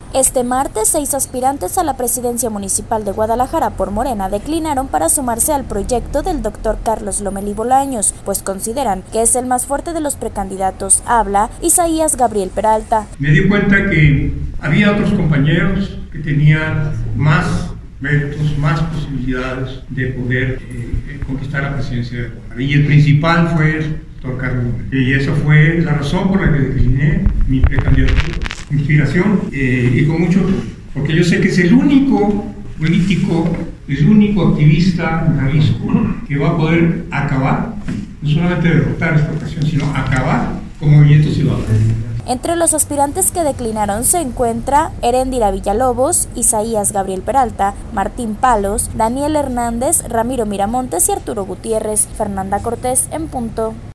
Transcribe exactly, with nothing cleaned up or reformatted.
Este martes, seis aspirantes a la presidencia municipal de Guadalajara por Morena declinaron para sumarse al proyecto del doctor Carlos Lomelí Bolaños, pues consideran que es el más fuerte de los precandidatos. Habla Isaías Gabriel Peralta. Me di cuenta que había otros compañeros que tenían más méritos, más posibilidades de poder eh, conquistar la presidencia de Guadalajara. Y el principal fue el doctor Carlos Lomelí. Y esa fue la razón por la que decliné mi precandidatura. Inspiración eh, y con mucho, porque yo sé que es el único político, el único activista en Jalisco que va a poder acabar, no solamente derrotar esta ocasión, sino acabar con Movimiento Ciudadano. Entre los aspirantes que declinaron se encuentra Heréndira Villalobos, Isaías Gabriel Peralta, Martín Palos, Daniel Hernández, Ramiro Miramontes y Arturo Gutiérrez. Fernanda Cortés en punto.